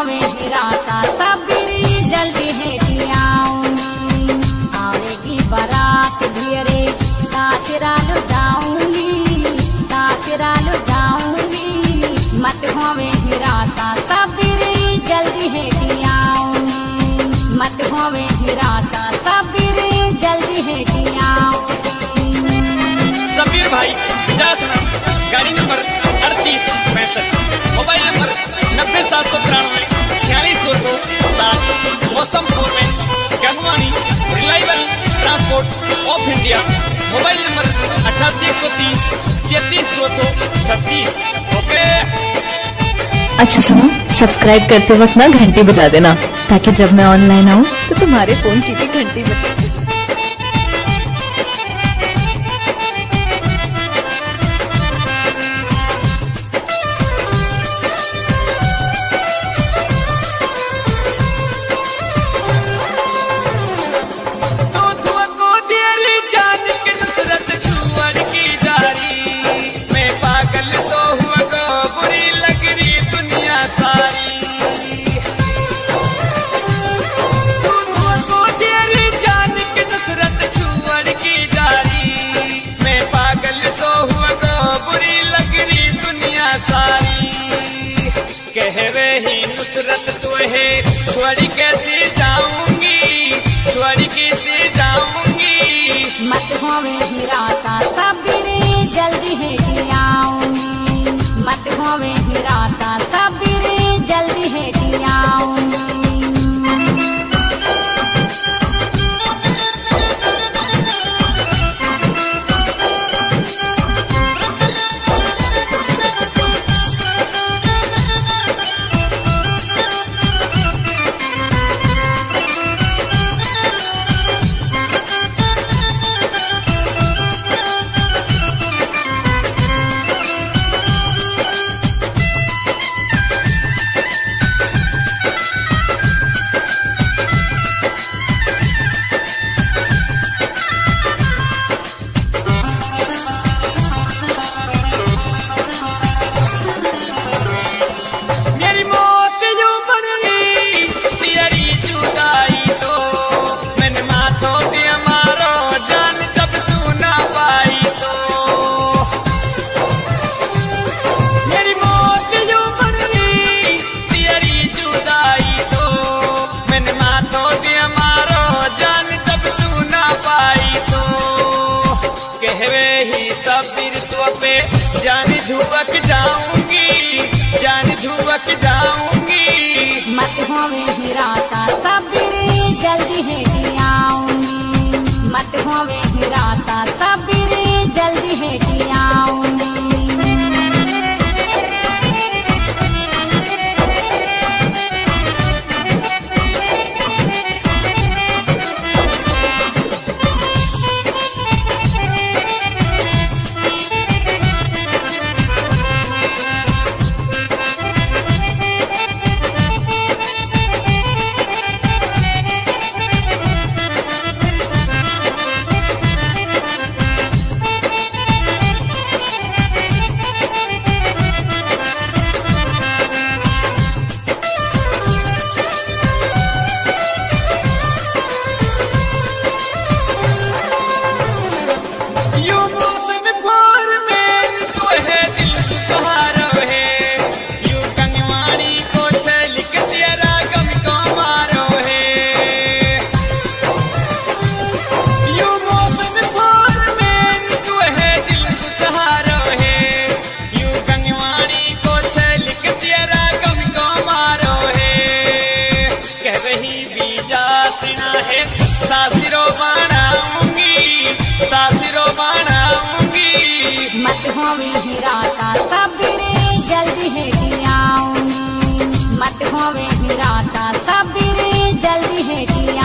होवे हिराता सबरी जल्दी है आऊंगी, आवेगी बारात ढेरे सासुराल जाऊंगी, सासुराल जाऊंगी। मत होवे हिराता सबरी जल्दी है आऊंगी, मत होवे हिराता सबरी जल्दी है आऊंगी। सबीर भाई 50 गाड़ी नंबर 3865, मोबाइल नंबर 90,793 46,207। मौसम foreman Gangwani reliable transport of India. Mobile number 88,130 33,236। Okay. अच्छा सुनो, सब्सक्राइब करते वक्त ना घंटी बजा देना, ताकि जब मैं ऑनलाइन आऊँ तो तुम्हारे फोन की भी घंटी बजे। कहवे ही नुसरत तुहे छोड़ी कैसे जाऊंगी, छोड़ी कैसे जाऊंगी। मत होवे हिराता सबरी जल्दी है आऊंगी, मत होवे हिराता सबरी जल्दी है आऊंगी। जान झुबक जाऊंगी, जान झुबक जाऊंगी। मत होवे हिराता सबरी जल्दी है आऊंगी, मत होवे हिराता सबरी जल्दी है आऊंगी। मत होवे हिराता सबरी जल्दी है आऊंगी, मत होवे हिराता सबरी जल्दी है